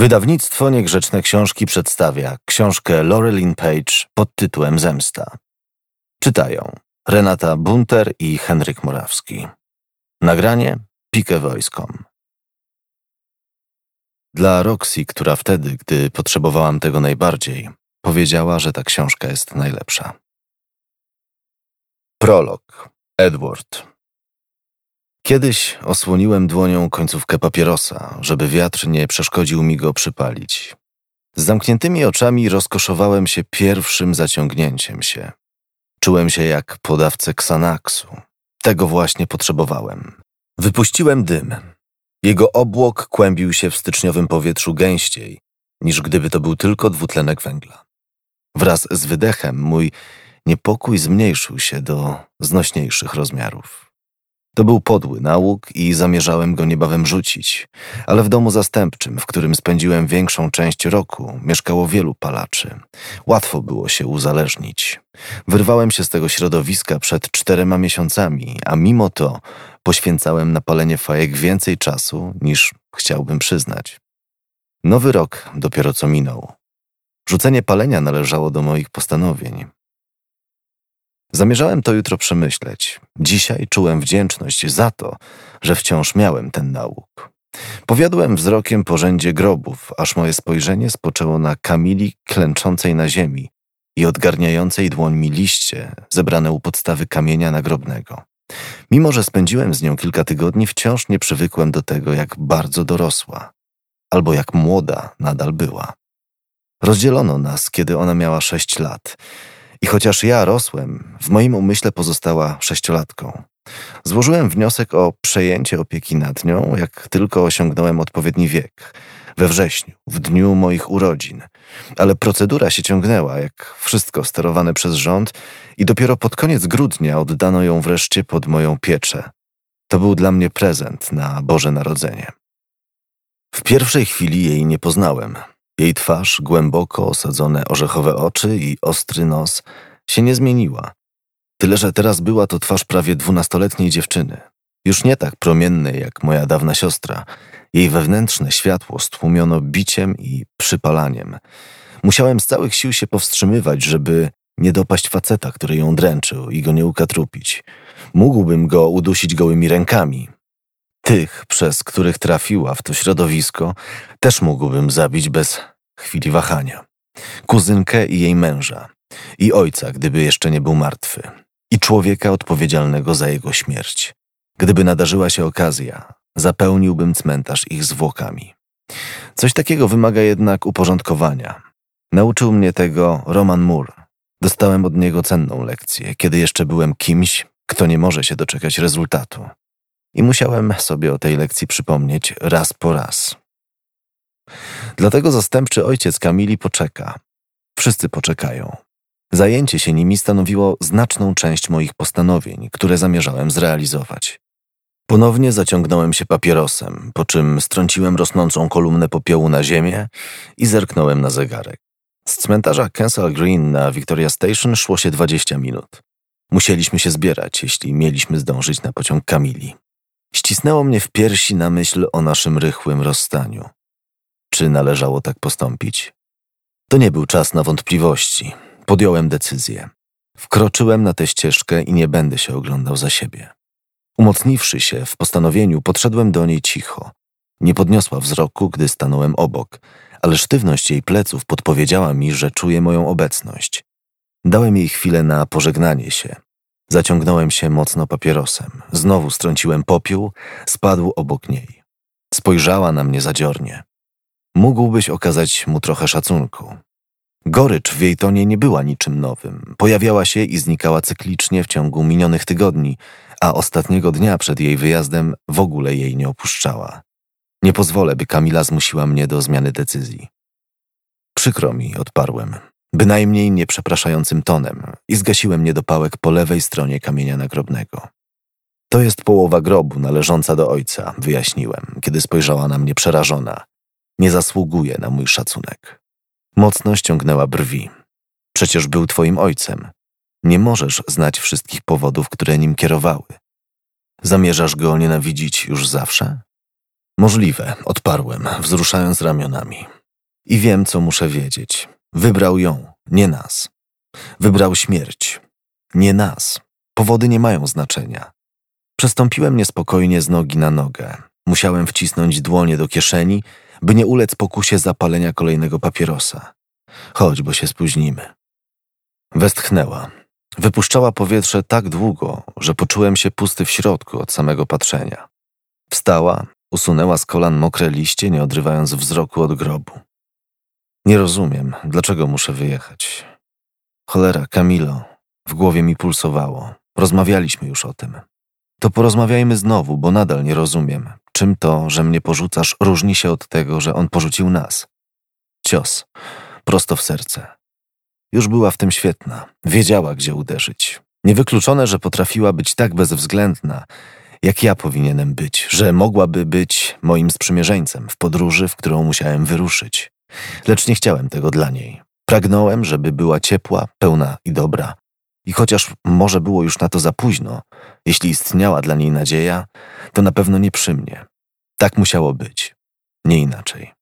Wydawnictwo Niegrzeczne Książki przedstawia książkę Laurelyn Page pod tytułem Zemsta. Czytają Renata Bunter i Henryk Morawski. Nagranie pikevoice.com. Dla Roxy, która wtedy, gdy potrzebowałam tego najbardziej, powiedziała, że ta książka jest najlepsza. Prolog. Edward. Kiedyś osłoniłem dłonią końcówkę papierosa, żeby wiatr nie przeszkodził mi go przypalić. Z zamkniętymi oczami rozkoszowałem się pierwszym zaciągnięciem się. Czułem się jak po dawce Xanaxu. Tego właśnie potrzebowałem. Wypuściłem dym. Jego obłok kłębił się w styczniowym powietrzu gęściej, niż gdyby to był tylko dwutlenek węgla. Wraz z wydechem mój niepokój zmniejszył się do znośniejszych rozmiarów. To był podły nałóg i zamierzałem go niebawem rzucić, ale w domu zastępczym, w którym spędziłem większą część roku, mieszkało wielu palaczy. Łatwo było się uzależnić. Wyrwałem się z tego środowiska przed 4 miesiącami, a mimo to poświęcałem na palenie fajek więcej czasu, niż chciałbym przyznać. Nowy rok dopiero co minął. Rzucenie palenia należało do moich postanowień. Zamierzałem to jutro przemyśleć. Dzisiaj czułem wdzięczność za to, że wciąż miałem ten nałóg. Powiodłem wzrokiem po rzędzie grobów, aż moje spojrzenie spoczęło na Kamili klęczącej na ziemi i odgarniającej dłońmi liście zebrane u podstawy kamienia nagrobnego. Mimo że spędziłem z nią kilka tygodni, wciąż nie przywykłem do tego, jak bardzo dorosła, albo jak młoda nadal była. Rozdzielono nas, kiedy ona miała 6 lat. I chociaż ja rosłem, w moim umyśle pozostała 6-latką. Złożyłem wniosek o przejęcie opieki nad nią, jak tylko osiągnąłem odpowiedni wiek. We wrześniu, w dniu moich urodzin. Ale procedura się ciągnęła, jak wszystko sterowane przez rząd i dopiero pod koniec grudnia oddano ją wreszcie pod moją pieczę. To był dla mnie prezent na Boże Narodzenie. W pierwszej chwili jej nie poznałem. Jej twarz, głęboko osadzone orzechowe oczy i ostry nos się nie zmieniła. Tyle, że teraz była to twarz prawie 12-letniej dziewczyny. Już nie tak promiennej jak moja dawna siostra. Jej wewnętrzne światło stłumiono biciem i przypalaniem. Musiałem z całych sił się powstrzymywać, żeby nie dopaść faceta, który ją dręczył i go nie ukatrupić. Mógłbym go udusić gołymi rękami. Tych, przez których trafiła w to środowisko, też mógłbym zabić bez chwili wahania. Kuzynkę i jej męża. I ojca, gdyby jeszcze nie był martwy. I człowieka odpowiedzialnego za jego śmierć. Gdyby nadarzyła się okazja, zapełniłbym cmentarz ich zwłokami. Coś takiego wymaga jednak uporządkowania. Nauczył mnie tego Roman Moore. Dostałem od niego cenną lekcję, kiedy jeszcze byłem kimś, kto nie może się doczekać rezultatu. I musiałem sobie o tej lekcji przypomnieć raz po raz. Dlatego zastępczy ojciec Kamili poczeka. Wszyscy poczekają. Zajęcie się nimi stanowiło znaczną część moich postanowień, które zamierzałem zrealizować. Ponownie zaciągnąłem się papierosem, po czym strąciłem rosnącą kolumnę popiołu na ziemię i zerknąłem na zegarek. Z cmentarza Kensal Green na Victoria Station szło się 20 minut. Musieliśmy się zbierać, jeśli mieliśmy zdążyć na pociąg Kamili. Ścisnęło mnie w piersi na myśl o naszym rychłym rozstaniu. Czy należało tak postąpić? To nie był czas na wątpliwości. Podjąłem decyzję. Wkroczyłem na tę ścieżkę i nie będę się oglądał za siebie. Umocniwszy się w postanowieniu, podszedłem do niej cicho. Nie podniosła wzroku, gdy stanąłem obok, ale sztywność jej pleców podpowiedziała mi, że czuje moją obecność. Dałem jej chwilę na pożegnanie się. Zaciągnąłem się mocno papierosem. Znowu strąciłem popiół, spadł obok niej. Spojrzała na mnie zadziornie. Mógłbyś okazać mu trochę szacunku. Gorycz w jej tonie nie była niczym nowym. Pojawiała się i znikała cyklicznie w ciągu minionych tygodni, a ostatniego dnia przed jej wyjazdem w ogóle jej nie opuszczała. Nie pozwolę, by Kamila zmusiła mnie do zmiany decyzji. Przykro mi, odparłem. Bynajmniej nie przepraszającym tonem i zgasiłem niedopałek po lewej stronie kamienia nagrobnego. To jest połowa grobu należąca do ojca, wyjaśniłem, kiedy spojrzała na mnie przerażona. Nie zasługuje na mój szacunek. Mocno ściągnęła brwi. Przecież był twoim ojcem. Nie możesz znać wszystkich powodów, które nim kierowały. Zamierzasz go nienawidzić już zawsze? Możliwe, odparłem, wzruszając ramionami. I wiem, co muszę wiedzieć. Wybrał ją, nie nas. Wybrał śmierć, nie nas. Powody nie mają znaczenia. Przestąpiłem niespokojnie z nogi na nogę. Musiałem wcisnąć dłonie do kieszeni, by nie ulec pokusie zapalenia kolejnego papierosa. Chodź, bo się spóźnimy. Westchnęła. Wypuszczała powietrze tak długo, że poczułem się pusty w środku od samego patrzenia. Wstała, usunęła z kolan mokre liście, nie odrywając wzroku od grobu. Nie rozumiem, dlaczego muszę wyjechać. Cholera, Kamilo, w głowie mi pulsowało. Rozmawialiśmy już o tym. To porozmawiajmy znowu, bo nadal nie rozumiem, czym to, że mnie porzucasz, różni się od tego, że on porzucił nas. Cios, prosto w serce. Już była w tym świetna, wiedziała, gdzie uderzyć. Niewykluczone, że potrafiła być tak bezwzględna, jak ja powinienem być, że mogłaby być moim sprzymierzeńcem w podróży, w którą musiałem wyruszyć. Lecz nie chciałem tego dla niej. Pragnąłem, żeby była ciepła, pełna i dobra. I chociaż może było już na to za późno, jeśli istniała dla niej nadzieja, to na pewno nie przy mnie. Tak musiało być, nie inaczej.